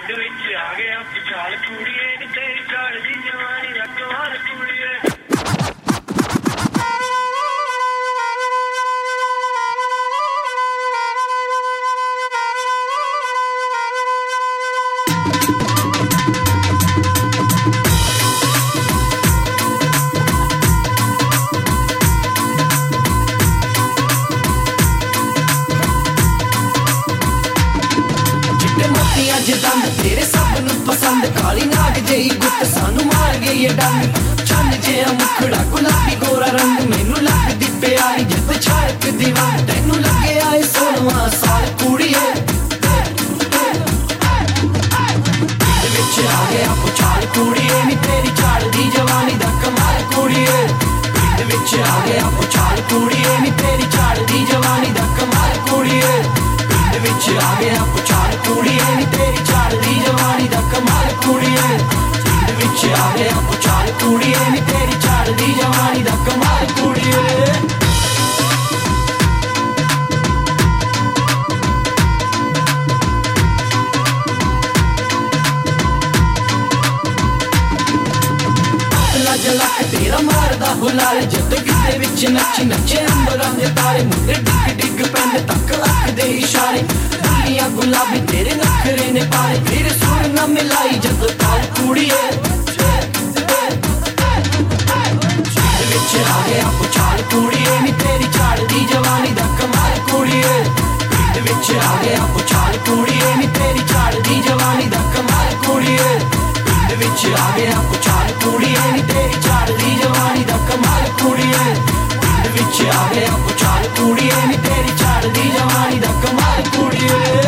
ਪਿੰਡ ਵਿੱਚ ਆ ਗਿਆ ਪਛਾਲ ਕੁੜੀਏ ਨੀ ਤੇਰੀ ਚੜ੍ਹਦੀ ਜਵਾਨੀ ਦਾ ਕਮਾਲ ਕੁੜੀਏ। ਅੱਜ ਦੰਦ ਤੇਰੇ ਸਭ ਨੂੰ ਪਸੰਦ ਕਾਲੀ ਨਾਗ ਜਿਹੀ ਗੁੱਤ ਸਾਨੂੰ ਮਾਰ ਗਈ ਏ ਡੰਗ ਚੰਨ ਜਿਹਾ ਮੁਖੜਾ ਗੁਲਾਬੀ ਗੋਰਾ ਰੰਗ ਮੈਨੂੰ ਲੱਗਦੀ ਪਿਆਰੀ ਜਦ ਛੜਕ ਦੀਵਾਨ ਤੈਨੂੰ ਲੱਗਿਆ ਏ ਸੋਹਣਾ ਸਾਲ ਕੁੜੀਏ। ਪਿੰਡ ਵਿੱਚ ਆ ਗਿਆ ਪੁਚਾਲ ਕੁੜੀਏ ਨੀ ਤੇਰੀ ਚੜ੍ਹਦੀ ਜਵਾਨੀ ਦਾ ਕਮਾਲ ਕੁੜੀਏ। ਪਿੰਡ ਵਿੱਚ ਆ ਗਿਆ ਪੁਚਾਲ ਕੁੜੀਏ ਨੀ ਤੇਰੀ ਚੜ੍ਹਦੀ ਜਵਾਨੀ ਦਾ ਕਮਾਲ ਕੁੜੀਏ। ਪਿੰਡ ਵਿੱਚ ਆ ਗਿਆ ਪੁਚਾਲ ਕੁੜੀਏ ਨੀ ਤੇਰੀ ਚੜ੍ਹਦੀ ਜਵਾਨੀ ਦਾ ਕਮਾਲ ਕੁੜੀਏ। ਪਿੰਡ ਵਿੱਚ ਆ ਗਿਆ ਪੁਚਾਲ ਕੁੜੀਏ ਨੀ ਤੇਰੀ ਚੜ੍ਹਦੀ ਜਵਾਨੀ ਦਾ ਕਮਾਲ ਕੁੜੀਏ। ਜਲਕ ਤੇਰਾ ਮਾਰਦਾ ਹੁਲਾਰੇ ਜਦ ਗਿੱਧੇ ਵਿੱਚ ਨੱਚੀ ਨੱਚੇ ਅੰਬਰਾਂ ਦੇ ਤਾਰੇ ਮੁੰਡੇ ਡਿੱਗ ਡਿੱਗ ਪੈਂਦੇ ਤੱਕ ਅੱਖ ਦੇ ਇਸ਼ਾਰੇ ਦੁਨੀਆ ਗੁਲਾਬੀ ਤੇਰੇ ਨਖਰੇ ਨੇ ਪਾਰੇ ਫਿਰ ਸੁਰ ਨਾ ਮਿਲਾਈ ਜਦ ਤਾਲ ਕੁੜੀਏ। ਪਿੰਡ ਵਿੱਚ ਆ ਗਿਆ ਪੁਚਾਲ ਕੁੜੀਏ ਨੀ ਤੇਰੀ ਚੜ੍ਹਦੀ ਜਵਾਨੀ ਦਾ ਕਮਾਲ ਕੁੜੀਏ। ਪਿੰਡ ਵਿੱਚ ਆ ਗਿਆ ਪੁਚਾਲ ਕੁੜੀਏ ਨੀ ਤੇਰੀ ਚੜ੍ਹਦੀ ਜਵਾਨੀ ਦਾ ਕਮਾਲ ਕੁੜੀਏ। ਪਿੰਡ ਵਿੱਚ ਆ ਗਿਆ ਪੁਚਾਲ ਕੁੜੀਏ ਨੀ ਤੇਰੀ ਚੜ੍ਹਦੀ ਜਵਾਨੀ ਦਾ ਕਮਾਲ ਕੁੜੀਏ। ਪਿੰਡ ਵਿੱਚ ਆ ਗਿਆ ਪੁਚਾਲ ਕੁੜੀਏ ਨੀ ਤੇਰੀ ਚੜ੍ਹਦੀ ਜਵਾਨੀ ਦਾ ਕਮਾਲ ਕੁੜੀਏ।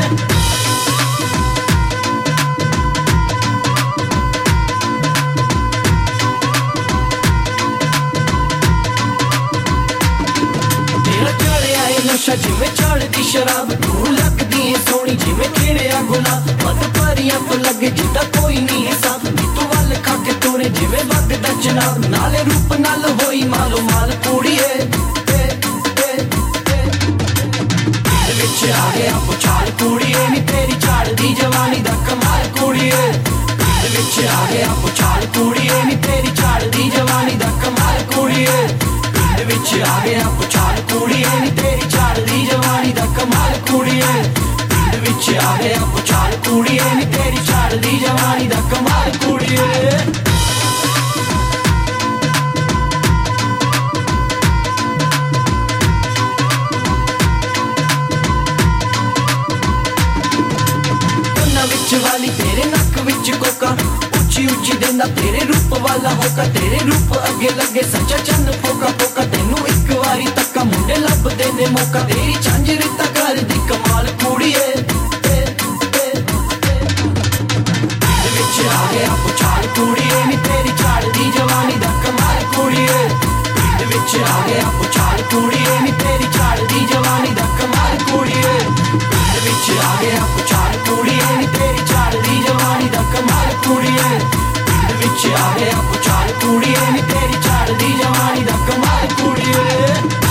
ਤੇਰਾ ਚੜ੍ਹਿਆ ਏ ਨਸ਼ਾ ਜਿਵੇਂ ਚੜ੍ਹਦੀ ਸ਼ਰਾਬ ਤੂੰ ਲੱਗਦੀ ਏ ਸੋਹਣੀ ਜਿਵੇਂ ਖਿੜਿਆ ਗੁਲਾਬ ਮਤ ਪਰੀਆਂ ਤੋਂ ਲੱਗੇ ਜਿੱਦਾਂ ਕੋਈ ਨਹੀਂ ਹਿਸਾਬ ਤੂੰ ਵੱਲ ਖਾ ਕੇ ਤੋਰੇ ਜਿਵੇਂ ਵਗਦਾ ਜਨਾਬ ਨਾਲੇ ਰੂਪ ਨਾਲ ਹੋਈ ਮਾਲੋ ਮਾਲ ਕੁੜੀਏ। ਪਿੰਡ ਵਿੱਚ ਆ ਗਿਆ ਪੁਚਾਲ ਕੁੜੀਏ ਨੀ ਤੇਰੀ ਚੜ੍ਹਦੀ ਜਵਾਨੀ ਦਾ ਕਮਾਲ ਕੁੜੀਏ। ਪਿੰਡ ਵਿੱਚ ਆ ਗਿਆ ਪੁਚਾਲ ਕੁੜੀਏ ਨੀ ਤੇਰੀ ਚੜ੍ਹਦੀ ਜਵਾਨੀ ਦਾ ਕਮਾਲ ਕੁੜੀਏ। ਪਿੰਡ ਵਿੱਚ ਆ ਗਿਆ ਪੁਚਾਲ ਕੁੜੀਏ ਨੀ ਤੇਰੀ ਚੜ੍ਹਦੀ ਜਵਾਨੀ ਦਾ ਕਮਾਲ ਕੁੜੀਏ। ਪਿੰਡ ਵਿੱਚ ਆ ਗਿਆ ਪੁਚਾਲ ਕੁੜੀਏ ਨੀ ਤੇਰੀ ਚੜ੍ਹਦੀ ਜਵਾਨੀ ਦਾ ਕਮਾਲ ਕੁੜੀਏ। ਵਿੱਚ ਵਾਲੀ ਤੇਰੇ ਨੱਕ ਵਿੱਚ ਕੋਕਾ ਉੱਚੀ ਉੱਚੀ ਦਿੰਦਾ ਤੇਰੇ ਰੂਪ ਵਾਲਾ ਹੋਕਾ ਤੇਰੇ ਰੂਪ ਅੱਗੇ ਲੱਗੇ ਸੱਚਾ ਚੰਨ ਫੋਕਾ ਫੋਕਾ ਤੈਨੂੰ ਇੱਕ ਵਾਰੀ ਤੱਕਾ ਮੁੰਡੇ ਲੱਭਦੇ ਨੇ ਮੌਕਾ ਤੇਰੀ ਝਾਂਜਰੀ ਤਾਂ ਕਰਦੀ ਕਮਾਲ ਕੁੜੀਏ। ਪਿੰਡ ਵਿੱਚ ਆ ਗਿਆ ਪੁਚਾਲ ਕੁੜੀਏ ਨੀ ਤੇਰੀ ਚੜ੍ਹਦੀ ਜਵਾਨੀ ਦਾ ਕਮਾਲ ਕੁੜੀਏ। ਪਿੰਡ ਵਿੱਚ ਆ ਗਿਆ ਪੁਚਾਲ ਕੁੜੀਏ ਨੀ ਤੇਰੀ ਚੜ੍ਹਦੀ ਜਵਾਨੀ ਦਾ ਕਮਾਲ ਕੁੜੀਏ। ਪਿੰਡ ਵਿੱਚ ਆ ਗਿਆ ਪੁਚਾਲ ਕੁੜੀਏ ਨੀ ਤੇਰੀ ਚੜ੍ਹਦੀ ਜਵਾਨੀ ਦਾ ਕਮਾਲ ਕੁੜੀਏ। ਪਿੰਡ ਵਿੱਚ ਆ ਗਿਆ ਪੁਚਾਲ ਕੁੜੀਏ ਨੀ ਤੇਰੀ ਚੜ੍ਹਦੀ ਜਵਾਨੀ ਦਾ ਕਮਾਲ ਕੁੜੀਏ।